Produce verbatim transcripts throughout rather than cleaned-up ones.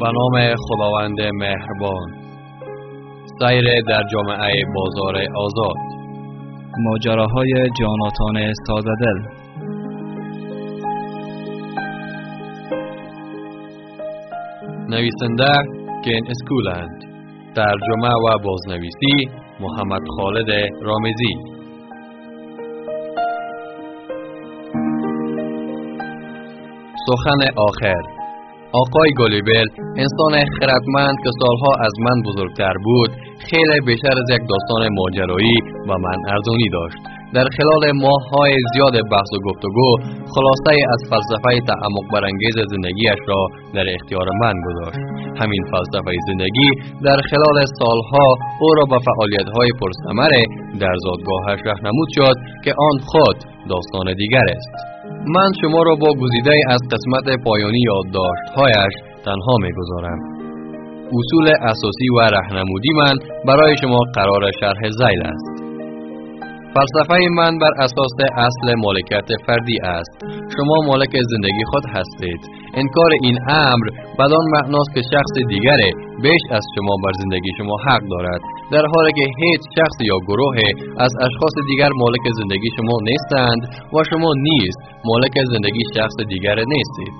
به نام خداوند مهربان. سیر در جامعه بازار آزاد. ماجراهای جاناتان ساده‌دل. نویسنده کن اسکولند. ترجمه و بازنویسی محمد خالد رامزی. سخن آخر. آقای گالیبل، انسان خردمند که سالها از من بزرگتر بود، خیلی بیشتر از یک داستان ماجرایی و من ارزانی داشت. در خلال ماه‌های زیاد بحث و گفتگو، خلاصه از فلسفه تعمق برانگیز زندگیش را در اختیار من گذاشت. همین فلسفه زندگی در خلال سالها او را به فعالیت‌های پرثمر در زادگاهش راهنمود شد که آن خود داستان دیگر است. من شما را با گزیده از قسمت پایانی یادداشت‌هایش تنها می‌گذارم. اصول اساسی و راهنمودی من برای شما قرار شرح ذیل است. فلسفه من بر اساس اصل مالکیت فردی است. شما مالک زندگی خود هستید. انکار این امر بدان معناست که شخص دیگر بیش از شما بر زندگی شما حق دارد، در حالی که هیچ شخص یا گروه از اشخاص دیگر مالک زندگی شما نیستند و شما نیز مالک زندگی شخص دیگر نیستید.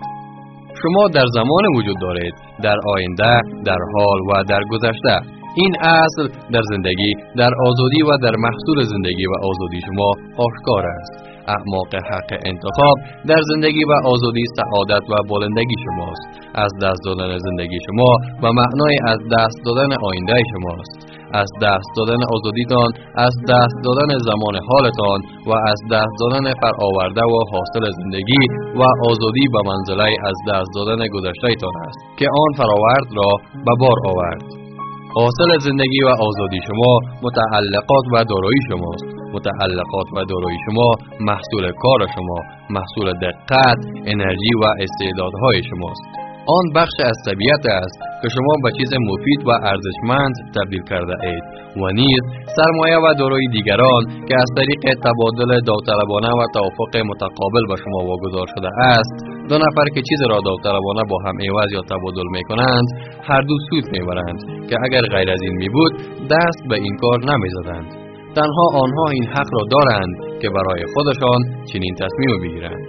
شما در زمان وجود دارید، در آینده، در حال و در گذشته. این اصل در زندگی، در آزادی و در محصول زندگی و آزادی شما آشکار است. اعماق حق انتخاب در زندگی و آزادی سعادت و بلندگی شماست. از دست دادن زندگی شما و معنای از دست دادن آینده شماست. از دست دادن آزادیتان، از دست دادن زمان حالتان و از دست دادن فرآورده و حاصل زندگی و آزادی به منزله از دست دادن گذشته‌تان است که آن فراورد را به بار آورد. حاصل زندگی و آزادی شما متعلقات و دارایی شماست. متعلقات و دارایی شما محصول کار شما، محصول دقت، انرژی و استعدادهای شماست. آن بخش از طبیعت است که شما به چیز مفید و ارزشمند تبدیل کرده اید و نیز سرمایه و دارایی دیگران که از طریق تبادل داوطلبانه و توافق متقابل به شما واگذار شده است. دو نفر که چیز را داوطلبانه با هم عوض یا تبادل می کنند، هر دو سود می برند که اگر غیر از این می بود دست به این کار نمی زدند. تنها آنها این حق را دارند که برای خودشان چنین تصمیم بگیرند.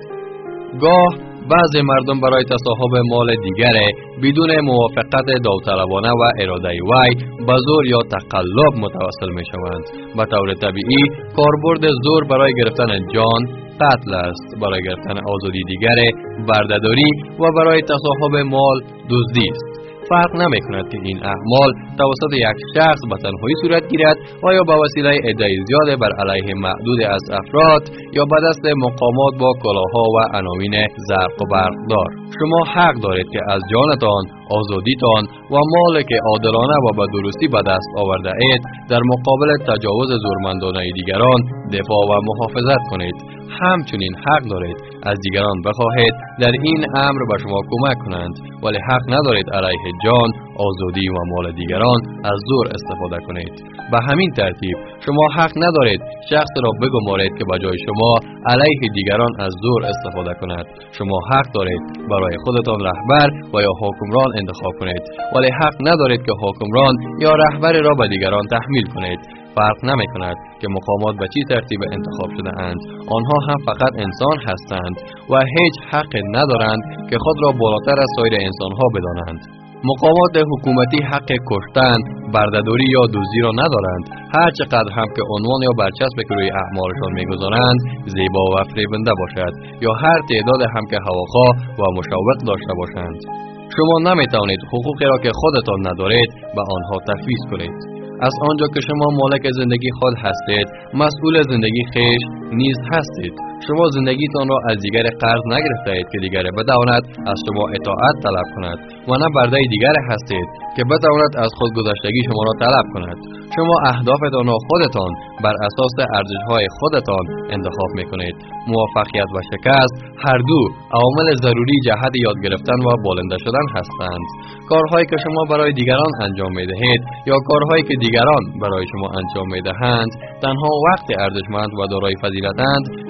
گاه بعضی مردم برای تصاحب مال دیگر بدون موافقت داوطلبانه و اراده وی به زور یا تقلب متوسل می شوند. به طور طبیعی کاربرد زور برای گرفتن جان قتل است، برای گرفتن آزادی دیگر بردهداری و برای تصاحب مال دزدی است. فرق نمی کند که این اعمال توسط یک شخص به تنهایی صورت گیرد و یا به وسیله عده زیاد بر علیه معدود از افراد یا به دست مقامات با کلاها و عناوین زرق و برقدار. شما حق دارید که از جانتان، آزادیتان و مال که عادلانه و به درستی به دست آورده اید در مقابل تجاوز زورمندانه دیگران دفاع و محافظت کنید. همچنین حق دارید از دیگران بخواهید در این امر به شما کمک کنند، ولی حق ندارید علیه جان، آزادی و مال دیگران از زور استفاده کنید. به همین ترتیب شما حق ندارید شخص را بگمارید که به جای شما علیه دیگران از زور استفاده کند. شما حق دارید برای خودتان رهبر و یا حکمران انتخاب کنید، ولی حق ندارید که حکمران یا رهبر را به دیگران تحمیل کنید. فرق نمی کند که مقامات به چی ترتیب انتخاب شده اند، آنها هم فقط انسان هستند و هیچ حق ندارند که خود را بالاتر از سایر انسانها بدانند. مقامات حکومتی حق کشتن، بردهداری یا دزدی را ندارند، هر چقدر هم که عنوان یا برچسب که روی اعمالشان میگذارند زیبا و فریبنده باشد یا هر تعداد هم که هواخواه و مشوق داشته باشند. شما نمیتوانید حقوقی را که خودتان ندارید به آنها تفویض کنید. از آنجا که شما مالک زندگی خود هستید، مسئول زندگی خویش نیز هستید. شما زندگیتان را از دیگر قرض نگرفته اید که دیگر بتواند از شما اطاعت طلب کند و نه برده دیگر هستید که بتواند از خودگذشتگی شما را طلب کند. شما اهدافتان را خودتان بر اساس ارزش‌های خودتان انتخاب می‌کنید. موفقیت و شکست هر دو عوامل ضروری جهت یاد گرفتن و بالنده شدن هستند. کارهایی که شما برای دیگران انجام می‌دهید یا کارهایی که دیگران برای شما انجام می‌دهند تنها وقت ارزشمند و دارای فضیلتند که داوطلب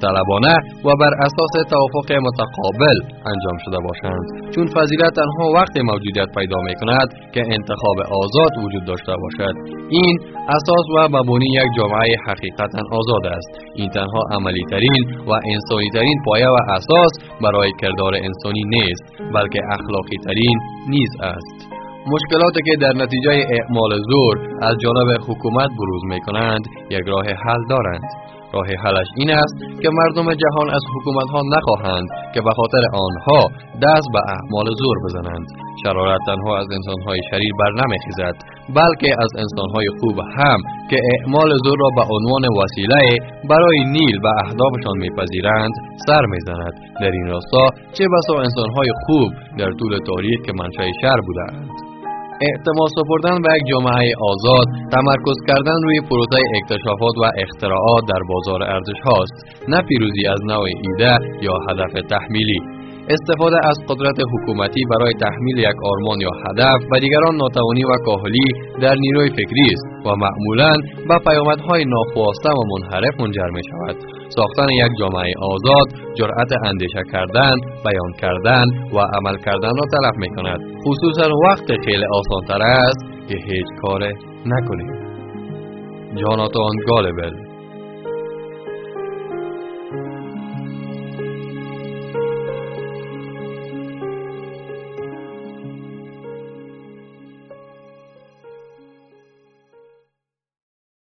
داوطلبانه و بر اساس توافق متقابل انجام شده باشند، چون فضیلت تنها وقتی موجودیت پیدا می کند که انتخاب آزاد وجود داشته باشد. این اساس و مبانی یک جامعه حقیقتا آزاد است. این تنها عملی ترین و انسانی ترین پایه و اساس برای کردار انسانی نیست، بلکه اخلاقی ترین نیز است. مشکلاتی که در نتیجه اعمال زور از جانب حکومت بروز می کنند یک راه حل دارند. راه حلش این است که مردم جهان از حکومت ها نخواهند که به خاطر آنها دست به اعمال زور بزنند. شرارت تنها از انسان های شریر بر نمی خیزد، بلکه از انسان های خوب هم که اعمال زور را به عنوان وسیله برای نیل به اهدافشان میپذیرند سر میزند. در این راستا چه بسا انسان های خوب در طول تاریخ که منشأ شر بودند. اعتماد سپردن به یک جامعه آزاد، تمرکز کردن روی پروسه اکتشافات و اختراعات در بازار ارزش هاست، نه پیروزی از نوع ایده یا هدف تحمیلی. استفاده از قدرت حکومتی برای تحمیل یک آرمان یا هدف و دیگران ناتوانی و کاهلی در نیروی فکری است و معمولاً به پیامدهای ناخواسته و منحرف منجر می شود. ساختن یک جامعه آزاد جرأت اندیشه کردن، بیان کردن و عمل کردن را طلب می کند، خصوصاً وقت خیلی آسان تر است که هیچ کار نکنید. جاناتان گالبل